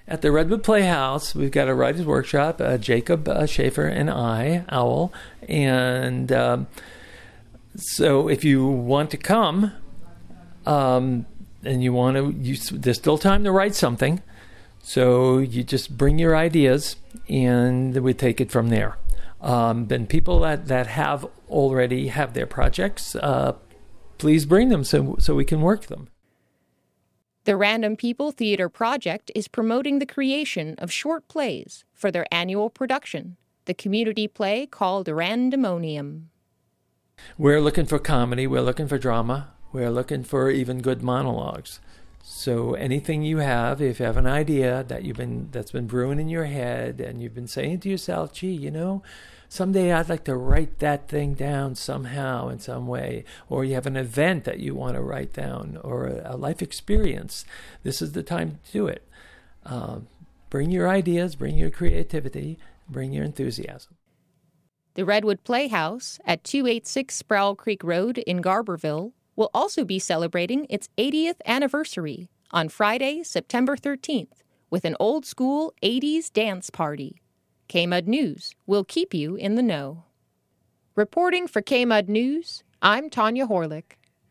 At the Redwood Playhouse, we've got a writer's workshop, Jacob Schaefer and I, Owl. And so if you want to come, and there's still time to write something. So you just bring your ideas, and we take it from there. Then people that have already have their projects, please bring them so we can work them. The Random People Theater Project is promoting the creation of short plays for their annual production, the community play called Randomonium. We're looking for comedy, we're looking for drama, we're looking for even good monologues. So anything you have, if you have an idea that's been brewing in your head and you've been saying to yourself, gee, someday I'd like to write that thing down somehow in some way, or you have an event that you want to write down, or a life experience, this is the time to do it. Bring your ideas, bring your creativity, bring your enthusiasm. The Redwood Playhouse at 286 Sproul Creek Road in Garberville will also be celebrating its 80th anniversary on Friday, September 13th, with an old-school 80s dance party. KMUD News will keep you in the know. Reporting for KMUD News, I'm Tanya Horlick.